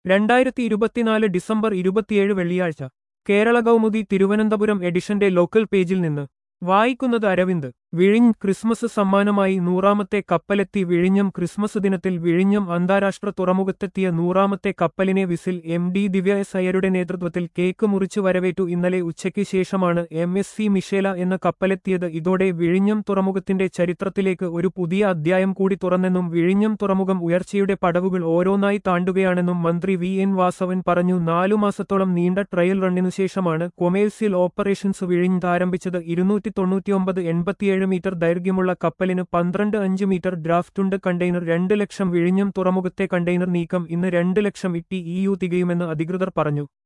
2024 December 27 വെള്ളിയാഴ്ച കേരള കൗമുദി തിരുവനന്തപുരം എഡിഷന്റെ local പേജിൽ നിന്ന് വായിക്കുന്നത് അരവിന്ദ്. വിഴിഞ്ഞ് ക്രിസ്മസ് സമ്മാനമായി 100ാമത്തെ കപ്പലെത്തി. വിഴിഞ്ഞം ക്രിസ്മസ് ദിനത്തിൽ വിഴിഞ്ഞം അന്താരാഷ്ട്ര തുറമുഖത്തെത്തിയ 100ാമത്തെ കപ്പലിനെ വിസിൽ MD ദിവ്യ എസ് അയ്യരുടെ നേതൃത്വത്തിൽ കേക്ക് മുറിച്ച് വരവേറ്റു. ഇന്നലെ ഉച്ചയ്ക്ക് ശേഷമാണ് MSC മിഷേല എന്ന കപ്പലെത്തിയത്. ഇതോടെ വിഴിഞ്ഞം തുറമുഖത്തിന്റെ ചരിത്രത്തിലേക്ക് ഒരു പുതിയ അധ്യായം കൂടി തുറന്നെന്നും വിഴിഞ്ഞം തുറമുഖം ഉയർച്ചയുടെ പടവുകൾ ഓരോന്നായി താണ്ടുകയാണെന്നും മന്ത്രി VN വാസവൻ പറഞ്ഞു. 4 മാസത്തോളം നീണ്ട ട്രയൽ റണ്ണിനുശേഷമാണ് കൊമേഴ്സ്യൽ ഓപ്പറേഷൻസ് വിഴിഞ്ഞ് ആരംഭിച്ചത്. 299 മീറ്റർ ദൈർഘ്യമുള്ള കപ്പലിന് 12.5 മീറ്റർ ഡ്രാഫ്റ്റുണ്ട്. കണ്ടെയ്നർ 2 ലക്ഷം. വിഴിഞ്ഞം തുറമുഖത്തെ കണ്ടെയ്നർ നീക്കം ഇന്ന് 2 ലക്ഷം TEU തികയുമെന്ന് അധികൃതർ പറഞ്ഞു.